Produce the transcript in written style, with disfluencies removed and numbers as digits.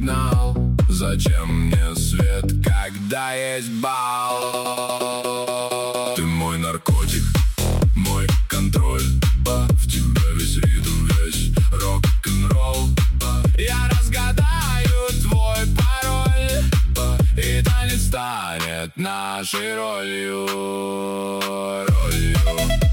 сигнал. Зачем мне свет, когда есть бал? Ты мой наркотик, мой контроль. В тебе весь ритм, весь рок-н-ролл. Я разгадаю твой пароль, и танец станет нашей ролью.